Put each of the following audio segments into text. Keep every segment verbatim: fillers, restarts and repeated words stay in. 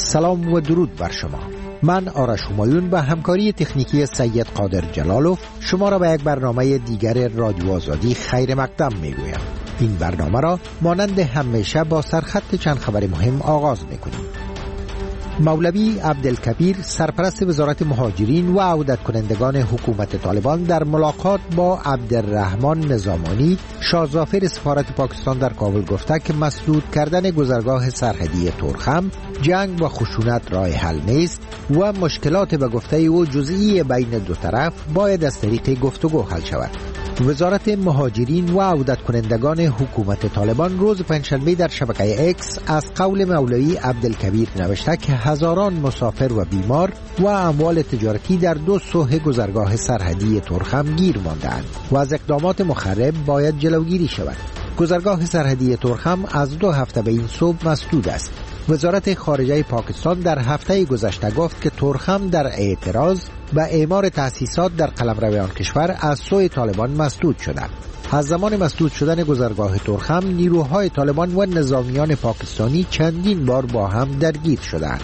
سلام و درود بر شما. من آرش همایون با همکاری تکنیکی سید قادر جلالوف شما را به یک برنامه دیگر رادیو آزادی خیر مقدم میگویم. این برنامه را مانند همیشه با سرخط چند خبر مهم آغاز میکنیم. مولوی عبدالکبیر سرپرست وزارت مهاجرین و عودت کنندگان حکومت طالبان در ملاقات با عبدالرحمن نظامانی شاهزافر سفارت پاکستان در کابل گفته که مسدود کردن گذرگاه سرحدی تورخم جنگ و خشونت راه حل نیست و مشکلات به گفته او جزئی بین دو طرف باید از طریق گفتگو حل شود. وزارت مهاجرین و عودت کنندگان حکومت طالبان روز پنجشنبه در شبکه اکس از قول مولوی عبدالکبیر نوشته که هزاران مسافر و بیمار و اموال تجارتی در دو سوح گذرگاه سرحدی تورخم گیر مانده‌اند و از اقدامات مخرب باید جلوگیری شود. گذرگاه سرحدی تورخم از دو هفته به این سو مسدود است. وزارت خارجه پاکستان در هفته گذشته گفت که تورخم در اعتراض به اعمار تأسیسات در قلمرو آن کشور از سوی طالبان مسدود شده. از زمان مسدود شدن گذرگاه تورخم نیروهای طالبان و نظامیان پاکستانی چندین بار با هم درگیر شدند.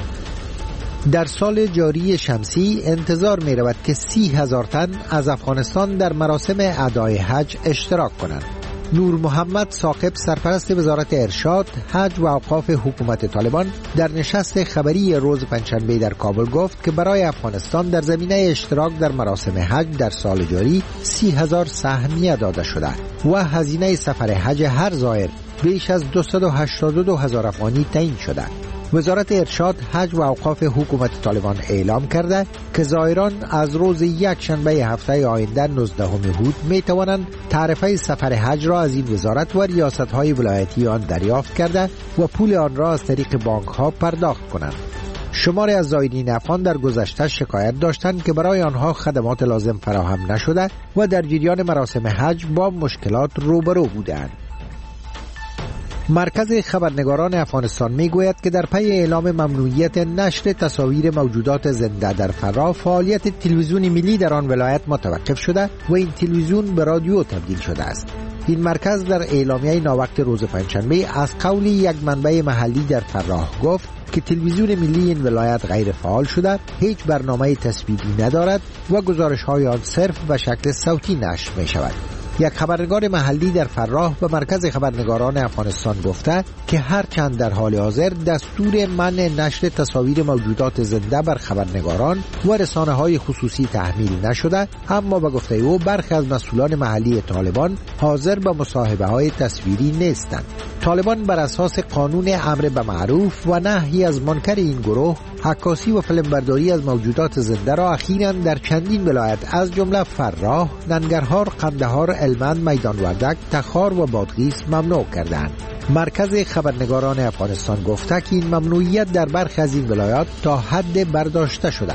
در سال جاری شمسی انتظار می رود که سی هزار تن از افغانستان در مراسم ادای حج اشتراک کنند. نور محمد ثاقب سرپرست وزارت ارشاد، حج و اوقاف حکومت طالبان در نشست خبری روز پنجشنبه در کابل گفت که برای افغانستان در زمینه اشتراک در مراسم حج در سال جاری سی هزار سهمیه داده شده و هزینه سفر حج هر زائر بیش از دویست و هشتاد و دو هزار افغانی تعیین شده. وزارت ارشاد، حج و اوقاف حکومت طالبان اعلام کرده که زائران از روز یک شنبه هفته آینده نوزدهم هود می توانند تعرفه سفر حج را از این وزارت و ریاست‌های ولایتی آن دریافت کرده و پول آن را از طریق بانک‌ها پرداخت کنند. شماری از زائرین افغان در گذشته شکایت داشتند که برای آنها خدمات لازم فراهم نشده و در جریان مراسم حج با مشکلات روبرو بودند. مرکز خبرنگاران افغانستان میگوید که در پی اعلام ممنوعیت نشر تصاویر موجودات زنده در فراه، فعالیت تلویزیون ملی در آن ولایت متوقف شده و این تلویزیون به رادیو تبدیل شده است. این مرکز در اعلامیه ناوقت روز پنجشنبه از قول یک منبع محلی در فراه گفت که تلویزیون ملی این ولایت غیر فعال شده، هیچ برنامه تصویری ندارد و گزارش‌های آن صرف به شکل صوتی نشر می شود. یک خبرنگار محلی در فراه به مرکز خبرنگاران افغانستان گفته که هرچند در حال حاضر دستور منع نشر تصاویر موجودات زنده بر خبرنگاران و رسانه‌های خصوصی تحمیل نشده، اما به گفته او برخی از مسئولان محلی طالبان حاضر به مصاحبه‌های تصویری نیستند. طالبان بر اساس قانون امر به معروف و نهی از منکر این گروه عکاسی و فیلمبرداری از موجودات زنده را اخیراً در چندین ولایت از جمله فراه، ننگرهار، قندهار، هلمند، میدان وردک، تخار و بادغیس ممنوع کردند. مرکز خبرنگاران افغانستان گفته که این ممنوعیت در برخی از این ولایات تا حد برداشته شده.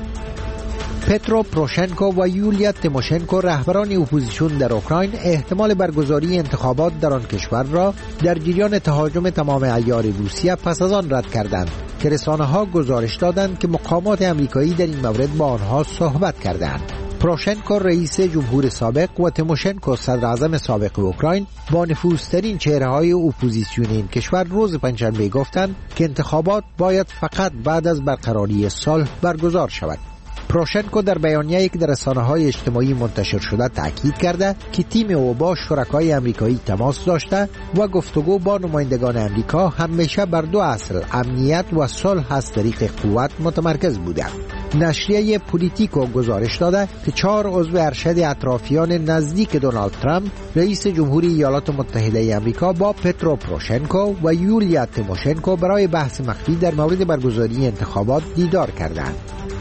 پترو پروشنکو و یولیا تیموشنکو رهبران اپوزیسیون در اوکراین احتمال برگزاری انتخابات در آن کشور را در جریان تهاجم تمام عیار روسیه پس از آن رد کردند که رسانه‌ها گزارش دادند که مقامات آمریکایی در این مورد با آنها صحبت کردند. پروشنکو رئیس جمهور سابق و تیموشنکو صدر اعظم سابق اوکراین با نفوذترین چهره‌های اپوزیسیون این کشور روز پنجشنبه گفتند که انتخابات باید فقط بعد از برقراری صلح برگزار شود. پروشنکو در بیانیه‌ای که در رسانه‌های اجتماعی منتشر شده تاکید کرده که تیم او با شرکای آمریکایی تماس داشته و گفتگو با نمایندگان آمریکا همیشه بر دو اصل، امنیت و صلح از طریق قوت متمرکز بوده. نشریه پولیتیکو گزارش داده که چهار عضو ارشد اطرافیان نزدیک دونالد ترامپ رئیس جمهوری ایالات متحده آمریکا با پترو پروشنکو و یولیا تیموشنکو برای بحث مخفی در مورد برگزاری انتخابات دیدار کردند.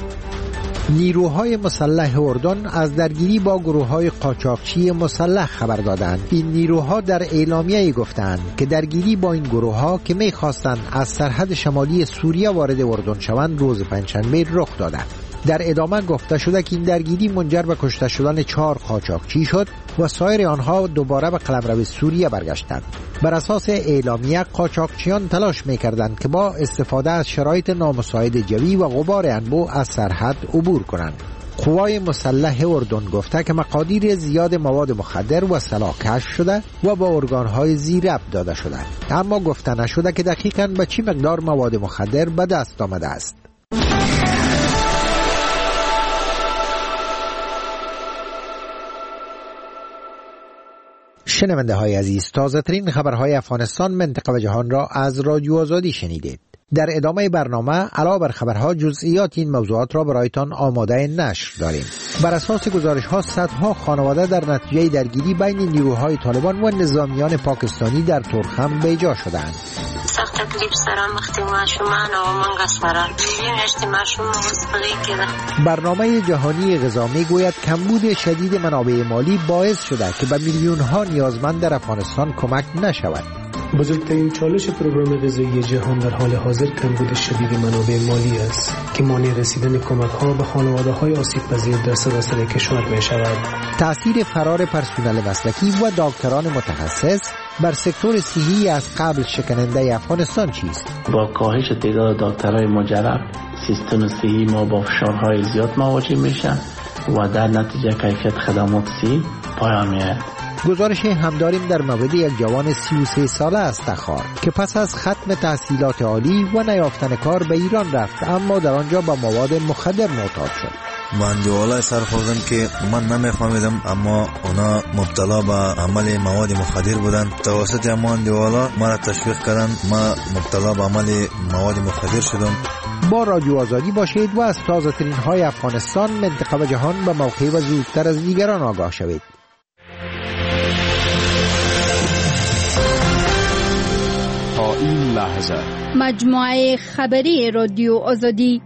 نیروهای مسلح اردن از درگیری با گروه‌های قاچاقچی مسلح خبر دادند. این نیروها در اعلامیه‌ای گفتند که درگیری با این گروه‌ها که می‌خواستند از سرحد شمالی سوریه وارد اردن شوند روز پنجشنبه رخ دادند. در ادامه گفته شده که این درگیری منجر به کشته شدن چهار قاچاقچی شد و سایر آنها دوباره به قلمرو سوریه برگشتند. بر اساس اعلامیه قاچاقچیان تلاش می‌کردند که با استفاده از شرایط نامساعد جوی و غبار انبوه از سرحد عبور کنند. قوای مسلح اردن گفته که مقادیر زیاد مواد مخدر و سلاح کشف شده و با ارگانهای زیربط داده شده، اما گفته نشده که دقیقاً به چی مقدار مواد مخدر به دست آمده است. شنونده های عزیز، تازه ترین خبرهای افغانستان، منطقه و جهان را از رادیو آزادی شنیدید. در ادامه برنامه علاوه بر خبرها جزئیات این موضوعات را برایتان آماده نشر داریم. بر اساس گزارش ها صدها خانواده در نتیجه درگیری بین نیروهای طالبان و نظامیان پاکستانی در تورخم بیجا شدند. سخت تکلیف سره مختی ماشومان او منګه سره یې ماشوم مستقی کړه. برنامه جهانی غذا میگوید کمبود شدید منابع مالی باعث شده که به میلیون ها نیازمند در افغانستان کمک نشود. بزرگترین چالش پروگرام غذایی جهان در حال حاضر کمبود شدید منابع مالی است که مانع رسیدن کمک‌ها به خانواده‌های آسیب‌پذیر در سراسر کشور می‌شود. تأثیر فرار پرسنل مسلکی و دکتران متخصص بر سکتور صحی از قبل شکننده افغانستان چیست؟ با کاهش تعداد دکترهای مجرب، سیستم صحی ما با فشارهای زیاد مواجه میشه و در نتیجه کیفیت خدمات صحی پایان میاد. گزارش هم داریم در مورد یک جوان سی و سه ساله از تخار که پس از ختم تحصیلات عالی و نیافتن کار به ایران رفت، اما در آنجا با مواد مخدر معتاد شد. من دیوالا سر خوردم که من نمیفهمیدم، اما اونا مبتلا به عمل مواد مخدر بودن. توسط امان دیوالا مرا تشویق کردن، ما مبتلا به عمل مواد مخدر شدم. با رادیو آزادی باشید و از تازه ترین های افغانستان، منطقه و جهان به موقع و زودتر از دیگران آگاه شوید. تا این لحظه مجموعه خبری رادیو آزادی.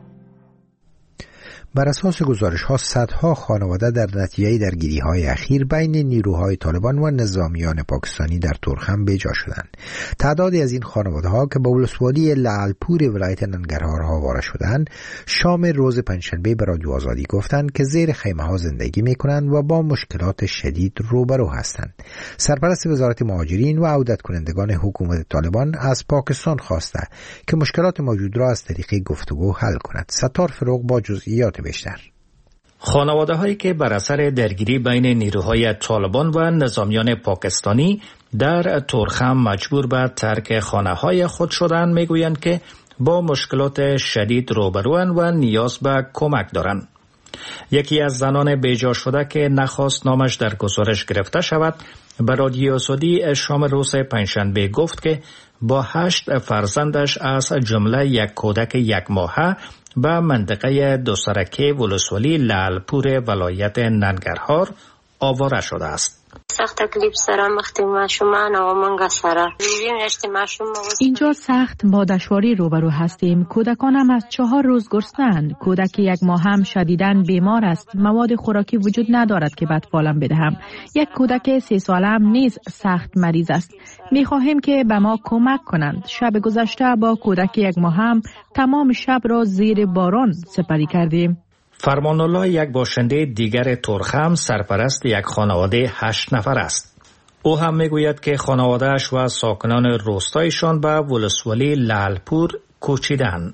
بر اساس گزارش ها صدها خانواده در نتیجه درگیری های اخیر بین نیروهای طالبان و نظامیان پاکستانی در تورخم بیجا شدند. تعدادی از این خانواده ها که به ولسوالی لعلپور ولایت ننگرهار آواره شدند، شام روز پنجشنبه به رادیو آزادی گفتند که زیر خیمه ها زندگی می کنند و با مشکلات شدید روبرو هستند. سرپرست وزارت مهاجرین و عودت کنندگان حکومت طالبان از پاکستان خواسته که مشکلات موجود را از طریق گفتگو حل کند. ستار فروغ با جزئیات بیشتر. خانواده هایی که بر اثر درگیری بین نیروهای طالبان و نظامیان پاکستانی در تورخم مجبور به ترک خانه های خود شدند میگویند که با مشکلات شدید روبروان و نیاز به کمک دارند. یکی از زنان بیجا شده که نخواست نامش در گزارش گرفته شود به رادیو آزادی شام روز پنجشنبه گفت که با هشت فرزندش از جمله یک کودک یک ماهه به منطقه دوسرکه ولسوالی لعلپور ولایت ننگرهار آواره شده است. سخت تکلیف سره مختی ماشومان او منګه سره اینجا سخت با دشواری روبرو هستیم. کودکانم از چهار روز گرسنه‌اند. کودک یک ماه هم شدیداً بیمار است. مواد خوراکی وجود ندارد که بطفالم بدهم. یک کودک سه سالم نیز سخت مریض است. می‌خواهیم که به ما کمک کنند. شب گذشته با کودک یک ماه هم تمام شب را زیر باران سپری کردیم. فرمان الله یک باشنده دیگر تورخم سرپرست یک خانواده هشت نفر است. او هم میگوید که خانوادهش و ساکنان روستایشان به ولسوالی لعلپور کوچیدند.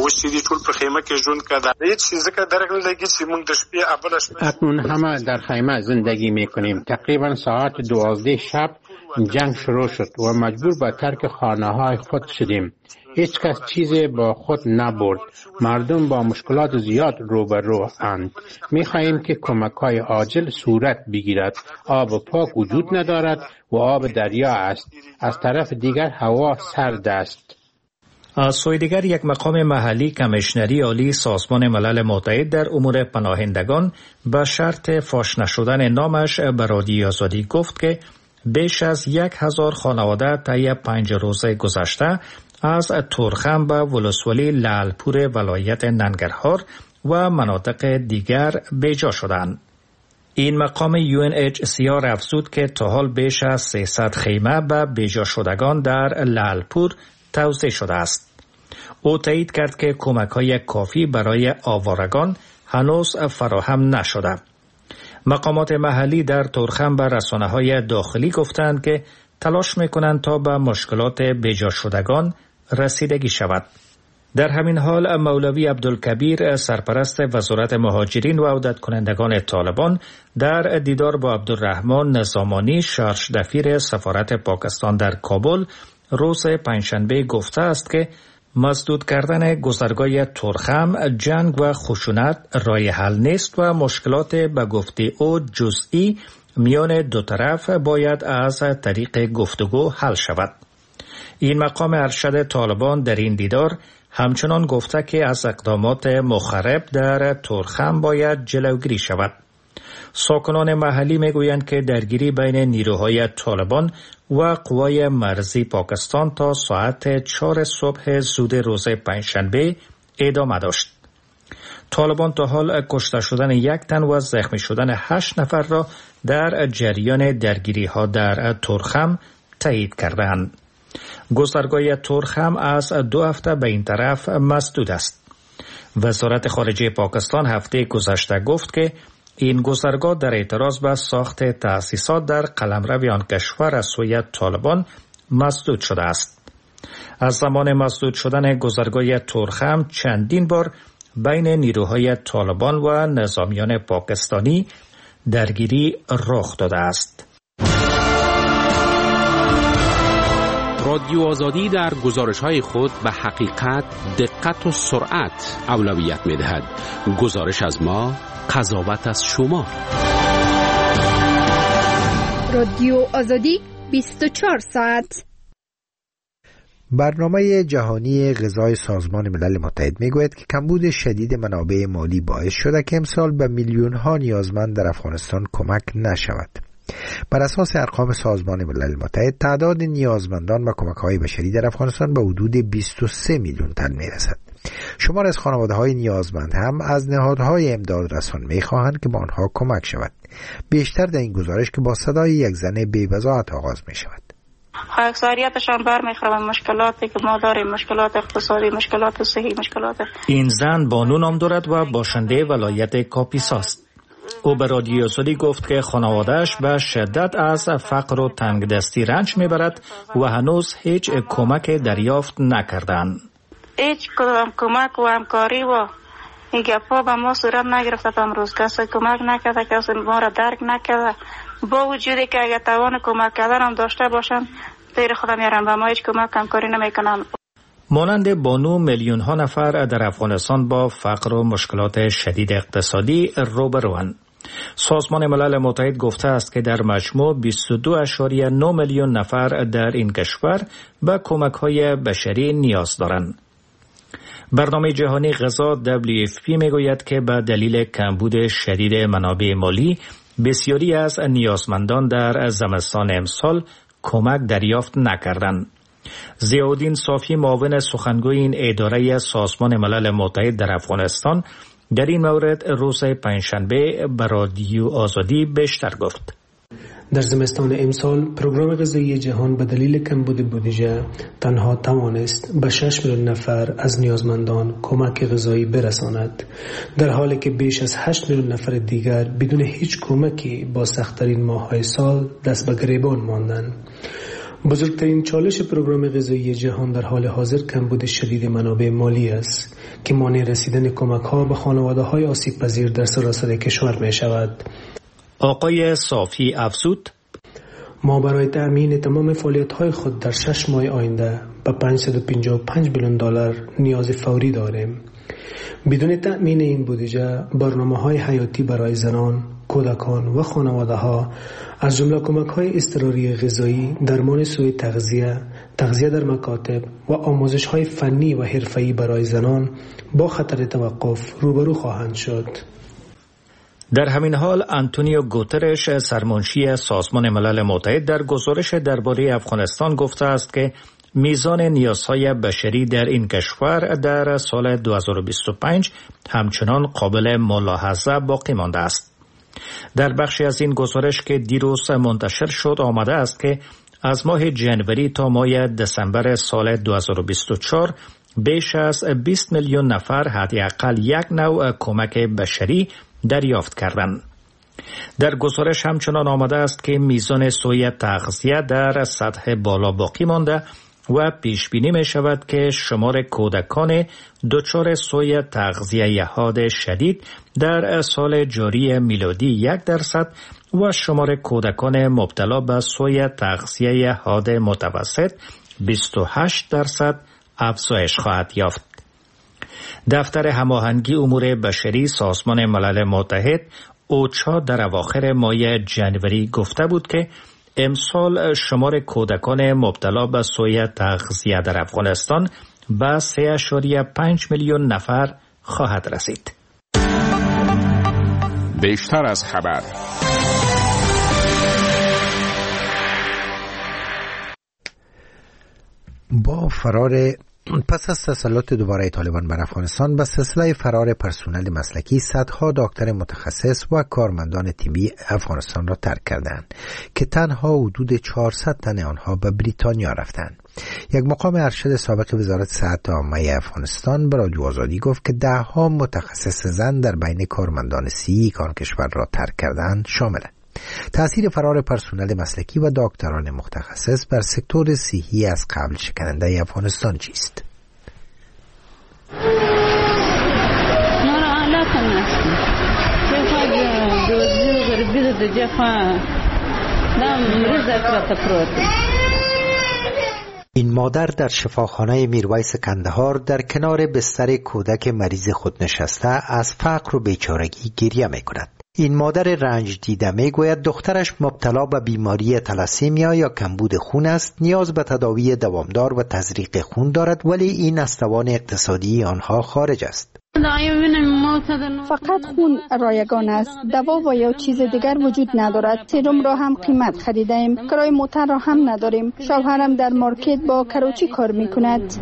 اکنون همه در خیمه زندگی میکنیم. تقریبا ساعت دوازده شب جنگ شروع شد و مجبور به ترک خانه های خود شدیم. هیچ کس چیزی با خود نبرد. مردم با مشکلات زیاد روبرو اند. می خواهیم که کمک های عاجل صورت بگیرد. آب پاک وجود ندارد و آب دریا است. از طرف دیگر هوا سرد است. از سوی دیگر یک مقام محلی کمیشنری عالی سازمان ملل متحد در امور پناهندگان به شرط فاش نشدن نامش به رادیو آزادی گفت که بیش از یک هزار خانواده طی پنج روز گذشته از تورخم به ولسوالی لعلپور ولایت ننگرهار و مناطق دیگر بیجا شدند. این مقام یو ان اچ سی آر افزود که تا حال بیش از سیصد خیمه به بیجا شدگان در لعلپور توزیع شده است. او تایید کرد که کمک‌های کافی برای آوارگان هنوز فراهم نشده. مقامات محلی در تورخم به رسانه‌های داخلی گفتند که تلاش می‌کنند تا به مشکلات بیجا شدگان رسیدگی شود. در همین حال مولوی عبدالکبیر سرپرست وزارت مهاجرین و عودت کنندگان طالبان در دیدار با عبدالرحمن نظامانی شارژ دفیر سفارت پاکستان در کابل روز پنجشنبه گفته است که مسدود کردن گذرگاه تورخم جنگ و خشونت راه حل نیست و مشکلات به گفته او جزئی میان دو طرف باید از طریق گفتگو حل شود. این مقام ارشد طالبان در این دیدار همچنان گفته که از اقدامات مخرب در تورخم باید جلوگیری شود. ساکنان محلی میگویند که درگیری بین نیروهای طالبان و قوای مرزی پاکستان تا ساعت چهار صبح زود روز پنجشنبه ادامه داشت. طالبان تا حال کشته شدن یک تن و زخمی شدن هشت نفر را در جریان درگیری ها در تورخم تایید کردند. گذرگاه تورخم از دو هفته به این طرف مسدود است. وزارت خارجه پاکستان هفته گذشته گفت که این گذرگاه در اعتراض به ساخت تأسیسات در قلمرو آن کشور از سوی طالبان مسدود شده است. از زمان مسدود شدن گذرگاه تورخم چندین بار بین نیروهای طالبان و نظامیان پاکستانی درگیری رخ داده است. رادیو آزادی در گزارش‌های خود به حقیقت، دقت و سرعت اولویت می‌دهد. گزارش از ما، قضاوت از شما. رادیو آزادی بیست و چهار ساعت. برنامه جهانی غذای سازمان ملل متحد میگوید که کمبود شدید منابع مالی باعث شده که امسال به میلیون ها نیازمند در افغانستان کمک نشود. بر اساس ارقام سازمان ملل متحد تعداد نیازمندان و کمک‌های بشری در افغانستان به حدود بیست و سه میلیون تن میرسد. شمار از خانواده‌های نیازمند هم از نهادهای امداد رسان می‌خواهند که به آنها کمک شود. بیشتر در این گزارش که با صدای یک زن بی‌وضاحت آغاز می‌شود. اکثریتشان برمیخورن مشکلاتی که ما داریم، مشکلات اقتصادی، مشکلات صحی، مشکلات. این زن بانو نام دارد و باشنده ولایت کاپیسا است. او به رادیو آزادی گفت که خانواده‌اش به شدت از فقر و تنگدستی رنج میبرد و هنوز هیچ کمک دریافت نکردند. هیچ کدام کمک و همکاری و این گپا به ما صورت نگرفته تا امروز. کسی کمک نکرده، کسی ما را درک نکرده. با وجودی که اگر توان کمک کردن هم داشته باشن غیر خودم میارن به ما هیچ کمک همکاری نمیکنن. مانند بانو میلیون ها نفر در افغانستان با فقر و مشکلات شدید اقتصادی روبروند. سازمان ملل متحد گفته است که در مجموع بیست و دو ممیز نه میلیون نفر در این کشور به کمک‌های بشری نیاز دارند. برنامه جهانی غذا دبلیو اف پی میگوید که به دلیل کمبود شدید منابع مالی بسیاری از نیازمندان در زمستان امسال کمک دریافت نکردند. ضیاءالدین صافی معاون سخنگوی این اداره سازمان ملل متحد در افغانستان در این مورد روز پنجشنبه به رادیو آزادی بیشتر گفت. در زمستان امسال پروگرام غذایی جهان به دلیل کمبود بودجه تنها توانست به شش میلیون نفر از نیازمندان کمک غذایی برساند، در حالی که بیش از هشت میلیون نفر دیگر بدون هیچ کمکی با سخت‌ترین ماه‌های سال دست به گریبان ماندند. بزرگترین چالش پروگرام غذایی جهان در حال حاضر کمبود شدید منابع مالی است که مانع رسیدن کمک‌ها به خانواده‌های آسیب‌پذیر در سراسر کشور می‌شود. آقای صافی افزود: ما برای تأمین تمام فعالیت‌های خود در شش ماه آینده به پانصد و پنجاه و پنج میلیون دلار نیاز فوری داریم. بدون تأمین این بودجه برنامه‌های حیاتی برای زنان، کودکان و خانواده‌ها از جمله کمک‌های اضطراری غذایی، درمان سوء تغذیه، تغذیه در مکاتب و آموزش‌های فنی و حرفه‌ای برای زنان با خطر توقف روبرو خواهند شد. در همین حال آنتونیو گوترش سرمنشی سازمان ملل متحد در گزارش درباره افغانستان گفته است که میزان نیازهای بشری در این کشور در سال دو هزار و بیست و پنج همچنان قابل ملاحظه باقی مانده است. در بخشی از این گزارش که دیروز منتشر شد آمده است که از ماه جنوری تا ماه دسامبر سال دو هزار و بیست و چهار بیش از بیست میلیون نفر حداقل یک نوع کمک بشری دریافت کردند. در گزارش همچنان آمده است که میزان سوء تغذیه در سطح بالا باقی مانده و پیش بینی می شود که شمار کودکان دچار سوی تغذیه حاد شدید در سال جاری میلادی یک درصد و شمار کودکان مبتلا به سوی تغذیه حاد متوسط بیست و هشت درصد افزایش خواهد یافت. دفتر هماهنگی امور بشری سازمان ملل متحد اوچا در اواخر ماه جنوری گفته بود که امسال شمار کودکان مبتلا به سوی تغذیه در افغانستان به سه اشاریه پنج میلیون نفر خواهد رسید. بیشتر از خبر. با فرار پس از تسلط دوباره طالبان بر افغانستان به سلسله فرار پرسنل مسلکی، صدها دکتر متخصص و کارمندان طبی افغانستان را ترک کردند که تنها حدود چهارصد تن آنها به بریتانیا رفتند. یک مقام ارشد سابق وزارت صحت عامه افغانستان به رادیو آزادی گفت که ده ها متخصص زن در بین کارمندان صحی که آن کشور را ترک کردند شاملند. تأثیر فرار پرسنل مسلکی و دکتران متخصص بر سکتور صحی از قبل شکننده افغانستان چیست؟ این مادر در شفاخانه میرویس کندهار در کنار بستر کودک مریض خود نشسته از فقر و بیچارگی گریه می کند. این مادر رنج دیده می گوید دخترش مبتلا به بیماری تلاسیمیا یا کمبود خون است، نیاز به تداوی دوامدار و تزریق خون دارد، ولی این از توان اقتصادی آنها خارج است. فقط خون رایگان است، دوا و یا چیز دیگر وجود ندارد. سرم را هم قیمت خریدیم، کرای موتر را هم نداریم. شوهرم در مارکت با کراچی کار میکند.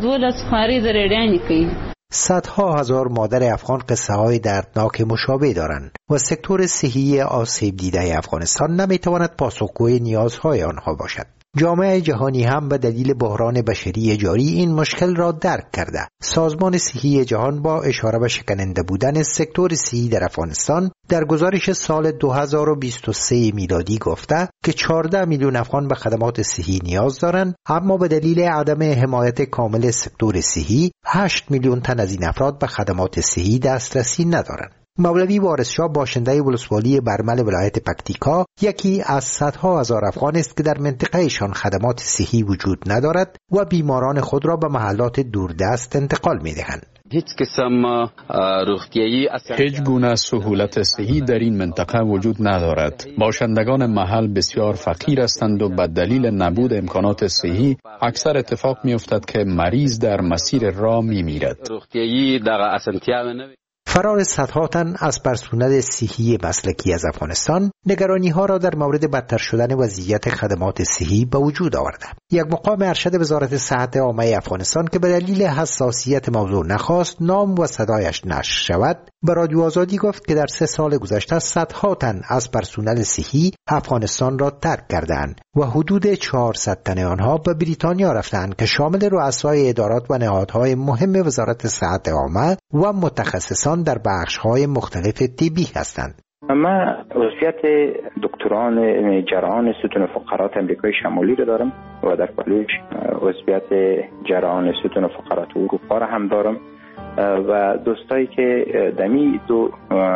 صدها هزار مادر افغان قصه های دردناک مشابه دارند و سکتور صحی آسیب دیده افغانستان نمیتواند پاسخگوی نیازهای آنها باشد. جامعه جهانی هم به دلیل بحران بشری جاری این مشکل را درک کرده. سازمان صحی جهان با اشاره به شکننده بودن سکتور صحی در افغانستان در گزارش سال دو هزار و بیست و سه میلادی گفته که چهارده میلیون افغان به خدمات صحی نیاز دارند، اما به دلیل عدم حمایت کامل سکتور صحی هشت میلیون تن از این افراد به خدمات صحی دسترسی ندارند. مولوی وارث شاه باشنده ولسوالی برمل ولایت پکتیکا یکی از صدها هزار افغان است که در منطقهشان خدمات صحی وجود ندارد و بیماران خود را به محلات دوردست انتقال می‌دهند. هیچ قسم روغتیایی هیچ گونه سهولت صحی در این منطقه وجود ندارد. باشندگان محل بسیار فقیر هستند و به دلیل نبود امکانات صحی اکثر اتفاق می‌افتد که مریض در مسیر راه می‌میرد. روغتیایی در اسانتیام فرار صدها تن از پرسنل صحی مسلکی از افغانستان نگرانی‌ها را در مورد بدتر شدن وضعیت خدمات صحی به وجود آورده. یک مقام ارشد وزارت صحت عامه افغانستان که به دلیل حساسیت موضوع نخواست نام و صدایش نشر شود به رادیو آزادی گفت که در سه سال گذشته صدها تن از پرسنل صحی افغانستان را ترک کردند و حدود چهارصد تن آنها به بریتانیا رفتند که شامل رؤسای ادارات و نهادهای مهم وزارت صحت عامه و متخصصان در بخش‌های مختلف طبی هستند. من عضویت دکتران جراحان ستون فقرات امریکای شمالی رو دارم و در کالج عضویت جراحان ستون فقرات اروپا رو هم دارم و دوستایی که دمی دو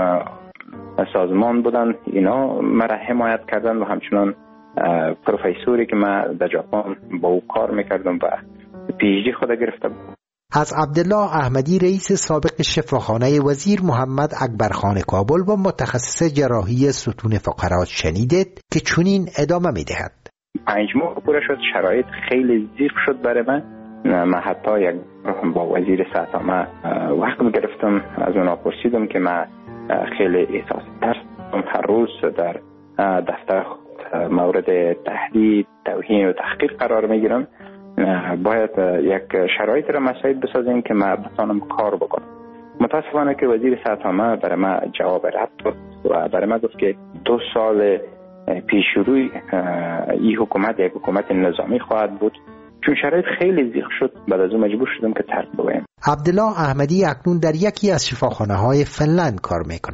سازمان بودن اینا مرا حمایت کردن و همچنان پروفسوری که من در ژاپن با او کار میکردم و پی اچ دی خود گرفتم. از عبدالله احمدی رئیس سابق شفاخانه وزیر محمد اکبرخان کابل و متخصص جراحی ستون فقرات شنیدید که چنین ادامه میدهد. پنج ماه پوره شد، شرایط خیلی زیق شد برای من. من حتی یک با وزیر صحت عامه وقت میگرفتم، از اونا پرسیدم که من خیلی احساس ترس هر روز در دفتر مورد تهدید، توهین و تحقیر قرار میگیرم. باید یک شرایط را مساعد بسازیم که من بتانم کار بکنم. متاسفانه که وزیر صحت عامه برای من جواب رد داد و برای من گفت که دو سال پیش روی این حکومت یک حکومت نظامی خواهد بود. چون شرایط خیلی زیق شد بعد از اون مجبور شدم که ترک بگویم. عبدالله احمدی اکنون در یکی از شفاخانه‌های فنلند کار میکند.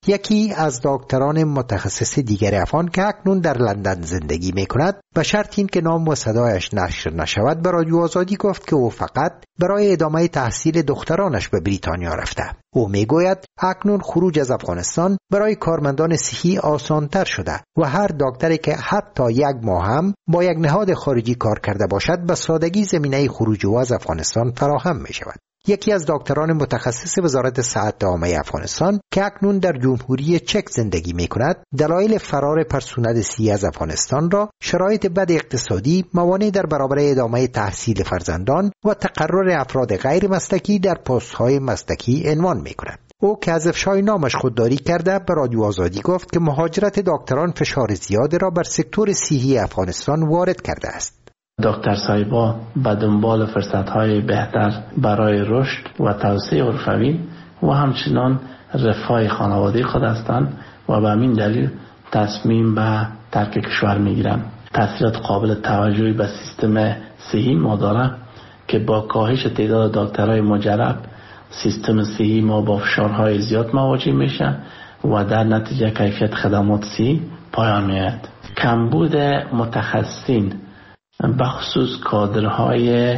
یکی از دکتران متخصص دیگر افغان که اکنون در لندن زندگی می کند به شرط این که نام و صدایش نشر نشود به رادیو آزادی گفت که او فقط برای ادامه تحصیل دخترانش به بریتانیا رفته. او می گوید اکنون خروج از افغانستان برای کارمندان صحی آسانتر شده و هر دکتری که حتی یک ماه هم با یک نهاد خارجی کار کرده باشد به سادگی زمینه خروج او از افغانستان فراهم می شود. یکی از دکتران متخصص وزارت صحت عامه افغانستان که اکنون در جمهوری چک زندگی می کند دلایل فرار پرسونل صحی از افغانستان را شرایط بد اقتصادی، موانع در برابر ادامه تحصیل فرزندان و تقرر افراد غیر مسلکی در پست‌های مسلکی عنوان می کند. او که از افشای نامش خودداری کرده به رادیو آزادی گفت که مهاجرت دکتران فشار زیاد را بر سکتور صحی افغانستان وارد کرده است. دکتر صاحبا به دنبال فرصت‌های بهتر برای رشد و توسعه حرفوی و همچنان رفاه خانواده خود هستند و به همین دلیل تصمیم به ترک کشور می‌گیرند. تأثیرات قابل توجهی به سیستم صحی ما داره که با کاهش تعداد دکترای مجرب سیستم صحی ما با فشارهای زیاد مواجه میشه و در نتیجه کیفیت خدمات صحی پایان میاد. کمبود متخصصین بخصوص کادرهای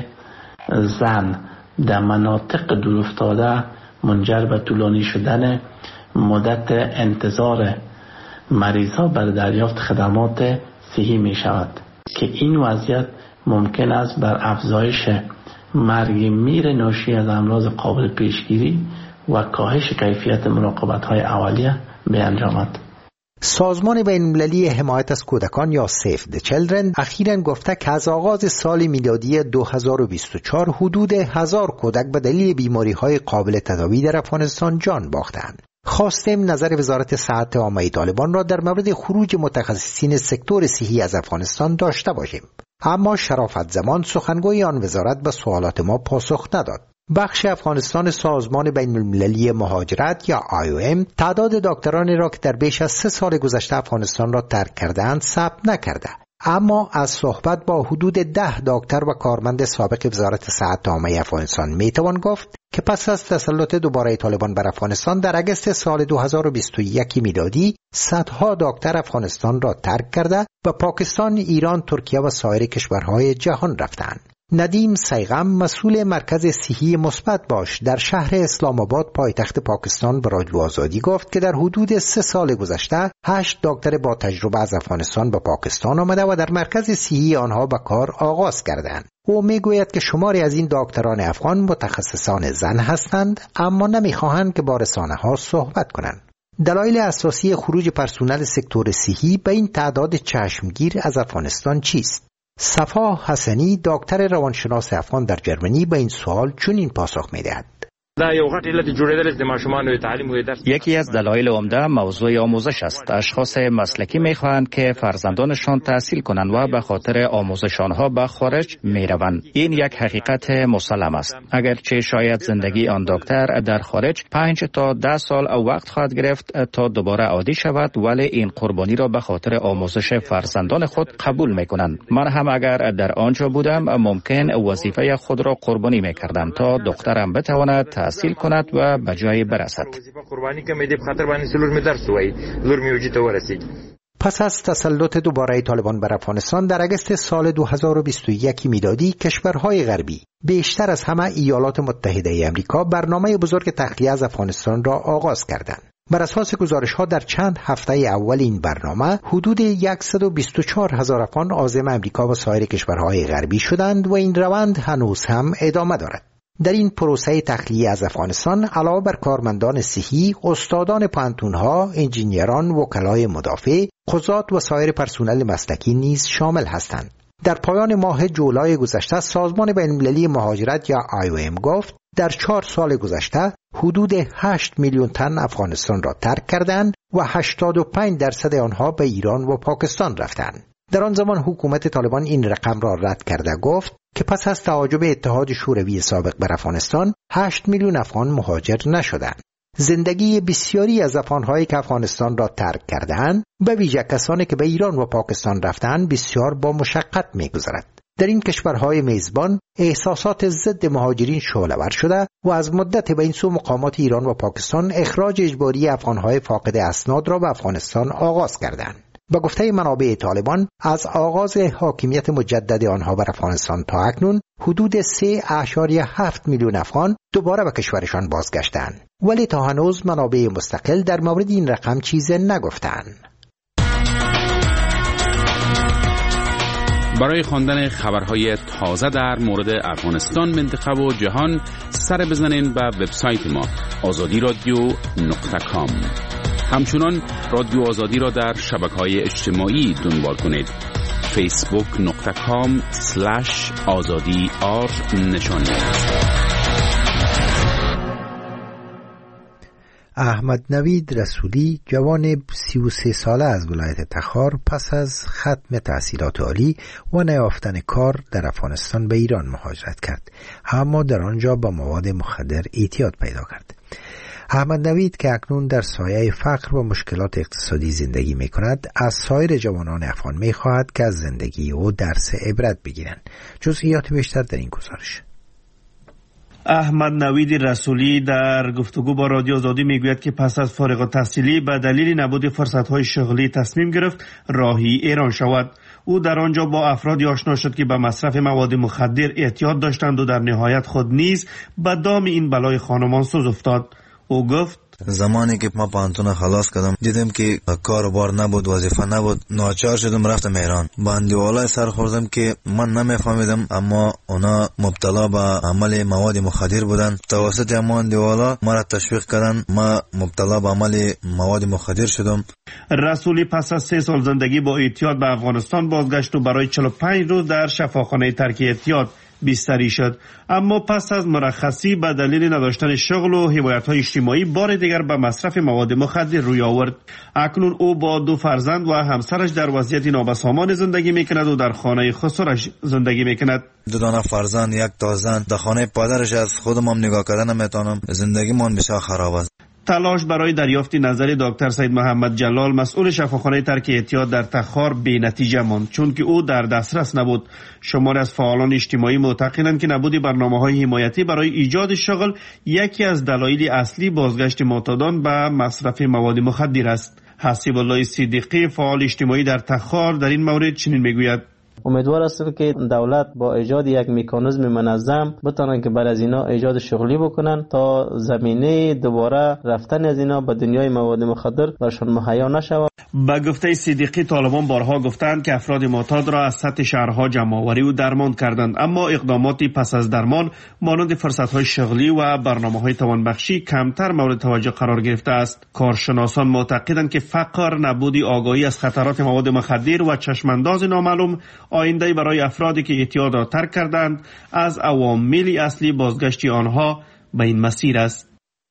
زن در مناطق دورافتاده منجر به طولانی شدن مدت انتظار مریضا برای دریافت خدمات صحی می شود که این وضعیت ممکن است بر افزایش مرگ میر ناشی از امراض قابل پیشگیری و کاهش کیفیت مراقبت‌های اولیه بیانجامد. سازمان بین‌المللی حمایت از کودکان یا سیف د چیلدرن اخیراً گفته که از آغاز سال میلادی دو هزار و بیست و چهار حدود هزار کودک به دلیل بیماری‌های قابل تداوی در افغانستان جان باختند. خواستیم نظر وزارت صحت عامه طالبان را در مورد خروج متخصصین سکتور صحی از افغانستان داشته باشیم، اما شرافت زمان سخنگوی آن وزارت به سوالات ما پاسخ نداد. بخش افغانستان سازمان بین‌المللی مهاجرت یا آی او ام تعداد دکترانی را که در بیش از سه سال گذشته افغانستان را ترک کرده‌اند ثبت نکرده، اما از صحبت با حدود ده دکتر و کارمند سابق وزارت صحت عامه افغانستان میتوان گفت که پس از تسلط دوباره طالبان بر افغانستان در اگست سال دو هزار و بیست و یک میلادی صدها دکتر افغانستان را ترک کرده و پاکستان، ایران، ترکیه و سایر کشورهای جهان رفتند. ندیم سیغم مسئول مرکز صحی مثبت باش در شهر اسلام آباد پایتخت پاکستان به رادیو آزادی گفت که در حدود سه سال گذشته هشت دکتر با تجربه از افغانستان به پاکستان آمده و در مرکز صحی آنها به کار آغاز کردند. او میگوید که شماری از این دکتران افغان متخصصان زن هستند اما نمیخواهند که با رسانه‌ها صحبت کنند. دلایل اساسی خروج پرسونل سکتور صحی به این تعداد چشمگیر از افغانستان چیست؟ صفا حسنی دکتر روانشناس افغان در جرمنی به این سوال چنین پاسخ می‌دهد. یکی از دلایل عمده موضوع آموزش است. اشخاص مسلکی می‌خواهند که فرزندانشان تحصیل کنند و به خاطر آموزش آنها به خارج می‌روند. این یک حقیقت مسلم است. اگرچه شاید زندگی آن دکتر در خارج پنج تا ده سال وقت خواهد گرفت تا دوباره عادی شود، ولی این قربانی را به خاطر آموزش فرزندان خود قبول می‌کنند. من هم اگر در آنجا بودم ممکن وظیفه خود را قربانی می‌کردم تا دخترم بتواند تحصیل کند و به جای برسد. پس از تسلط دوباره طالبان بر افغانستان در اگست سال دو هزار و بیست و یک میلادی کشورهای غربی بیشتر از همه ایالات متحده آمریکا برنامه بزرگ تخلیه از افغانستان را آغاز کردند. بر اساس گزارش‌ها در چند هفته اول این برنامه حدود صد و بیست و چهار هزار افغان عازم آمریکا و سایر کشورهای غربی شدند و این روند هنوز هم ادامه دارد. در این پروسه تخلیه از افغانستان علاوه بر کارمندان صحی، استادان پانتونها، انجینیران، وکلای مدافع، قضات و سایر پرسنل مسلکی نیز شامل هستند. در پایان ماه جولای گذشته سازمان بین‌المللی مهاجرت یا آی او ام گفت در چهار سال گذشته حدود هشت میلیون تن افغانستان را ترک کردند و هشتاد و پنج درصد آنها به ایران و پاکستان رفتند. در آن زمان حکومت طالبان این رقم را رد کرده گفت که پس از تعاجب اتحاد شوروی سابق بر افغانستان هشت میلیون افغان مهاجر نشدند. زندگی بسیاری از افغان‌هایی که افغانستان را ترک کردند، به ویژه کسانی که به ایران و پاکستان رفتند، بسیار با مشقت می‌گذرد. در این کشورهای میزبان احساسات ضد مهاجرین شعله‌ور شده و از مدت به این سو مقامات ایران و پاکستان اخراج اجباری افغانهای فاقد اسناد را به افغانستان آغاز کردند. به گفته منابع طالبان از آغاز حاکمیت مجدد آنها بر افغانستان تا اکنون حدود سه اشاریه هفت میلیون افغان دوباره به کشورشان بازگشتند، ولی تا هنوز منابع مستقل در مورد این رقم چیزی نگفتند. برای خواندن خبرهای تازه در مورد افغانستان، منطقه و جهان سر بزنین به وبسایت ما آزادی رادیو نقطه کام. همچنان رادیو آزادی را در شبکه‌های اجتماعی دنبال کنید. فیسبوک نقطه کام سلش آزادی آر نشانی. احمد نوید رسولی جوان سی و سه ساله از ولایت تخار پس از ختم تحصیلات عالی و نیافتن کار در افغانستان به ایران مهاجرت کرد، اما در آنجا با مواد مخدر اعتیاد پیدا کرد. احمد نوید که اکنون در سایه فقر و مشکلات اقتصادی زندگی می کند، از سایر جوانان افغان می خواهد که از زندگی او درس عبرت بگیرند. جزئیات بیشتر در این گزارش. احمد نوید رسولی در گفتگو با رادیو آزادی میگوید که پس از فارغ التحصیلی به دلیل نبود فرصت‌های شغلی تصمیم گرفت راهی ایران شود. او در آنجا با افرادی آشنا شد که به مصرف مواد مخدر اعتیاد داشتند و در نهایت خود نیز به دام این بلای خانمان سوز افتاد. او گفت زمانی که ما پانتون خلاص کردم دیدم که کار و بار نبود، وظیفه نبود، ناچار شدم رفتم ایران. بندیوالای سر خوردم که من نمیفهمیدم، اما اونا مبتلا به عمل مواد مخدر بودن. توسط امان دیوالا مرا تشویق کردن، ما مبتلا به عمل مواد مخدر شدم. رسولی پس از سه سال زندگی با اعتیاد به افغانستان بازگشت و برای چهل و پنج روز در شفاخانه ترک اعتیاد بستری شد، اما پس از مرخصی به دلیل نداشتن شغل و حمایت‌های اجتماعی بار دیگر به مصرف مواد مخدر روی آورد. اکنون او با دو فرزند و همسرش در وضعیت نابسامان زندگی میکند و در خانه خسرش زندگی میکند. دو دانه فرزند، یک تا زن. در خانه پدرش از خودم هم نگاه کردن نمیتونم. زندگیمون بسیار خراب است. تلاش برای دریافت نظر دکتر سید محمد جلال مسئول شفاخانه ترک اعتیاد در تخار بی نتیجه ماند، چون که او در دسترس نبود. شماری از فعالان اجتماعی معتقدند که نبود برنامه‌های حمایتی برای ایجاد شغل یکی از دلایل اصلی بازگشت معتادان به مصرف مواد مخدر است. حسیب الله صدیقی فعال اجتماعی در تخار در این مورد چنین میگوید: امیدوار هستم که دولت با ایجاد یک مکانیزم منظم بتونن که بر از اینا ایجاد شغلی بکنن تا زمینه دوباره رفتن از اینا به دنیای مواد مخدر برشان مهیا نشود. با گفته صدیقی طالبان بارها گفتند که افراد معتاد را از سطح شهرها جمع‌آوری و درمان کردند، اما اقداماتی پس از درمان مانند فرصت‌های شغلی و برنامه‌های توانبخشی کمتر مورد توجه قرار گرفته است. کارشناسان معتقدند که فقر، نبودی آگاهی از خطرات مواد مخدر و چشمانداز نامعلوم آینده برای افرادی که اعتیاد را ترک کردند از عوامل اصلی بازگشت آنها به این مسیر است.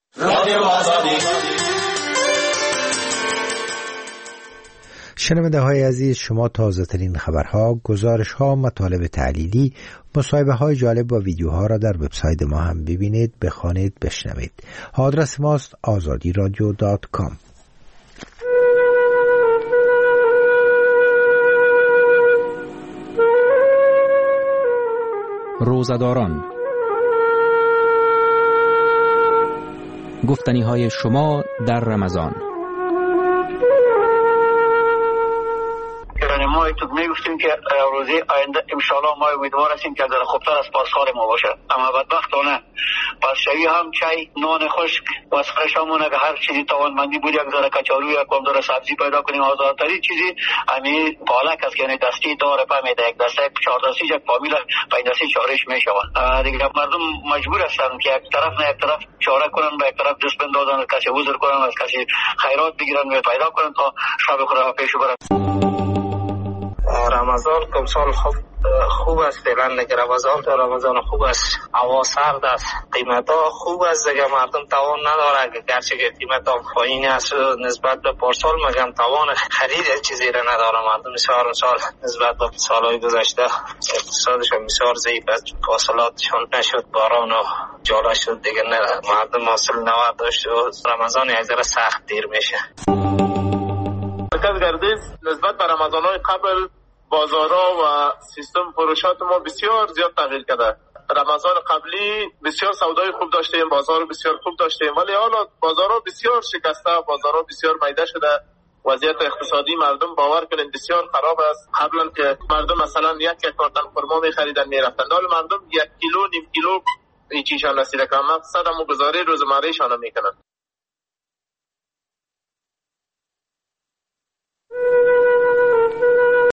شنونده های عزیز، شما تازه ترین خبرها، گزارش ها، مطالب تحلیلی، مصاحبه های جالب و ویدیوها را در وبسایت ما هم ببینید، بخوانید، بشنوید. آدرس ماست آزادی رادیو دات کام. روزداران، گفتنی های شما در رمضان. ما تو میگفتیم که روزی آینده انشالله ما امیدوار هستیم که در خوبتر از پاسخار ما باشد، اما بدبختانه پس شوی هم چای، نان خشک و سرشمونه که هر چیزی توانمندی بود یک ذره کچالو یک کم ذره سبزی پیدا کنیم. آزادترین چیزی همین پالک است که یعنی دستی داره پا میده، یک دسته چهار دستی یک فامیل پنج دستی چارش میشوند. دیگه مردم مجبور هستند که یک طرف نه یک طرف چاره کنن، به یک طرف دست بندازن، کسی عذر کنن، از کسی خیرات بگیرن و پیدا کنن تا شب خود را پیش برن. رمضان کم سال خوب خوب است فعلا، دیگه رمضان تا رمضان خوب است، هوا سرد است، قیمت ها خوب است دیگه، مردم توان نداره، گرچه که قیمت ها پایین است نسبت به پارسال، مگم توان خرید چیزی را نداره مردم. بسیار سال نسبت به سالهای گذشته اقتصادشون بسیار ضعیف است، حاصلاتشون نشد، باران و جاله شد دیگه، نه مردم حاصل نواد داشت و رمضان یک ذره سخت دیر میشه. مرکز گردش نسبت به رمضان‌های قبل بازارها و سیستم فروشات ما بسیار زیاد تغییر کرده. رمضان قبلی بسیار سودای خوب داشتیم، بازار بسیار خوب داشتیم، ولی حالا بازارها بسیار شکسته، بازارها بسیار میده شده. وضعیت اقتصادی مردم باور کنین بسیار خراب است. قبلا که مردم مثلا یک یک کارتن خرما می‌خریدن میرفتن، حالا مردم یک کیلو نیم کیلو هیچیشان نصیب که مقصد هم گزاره روزمرهشان میکنن.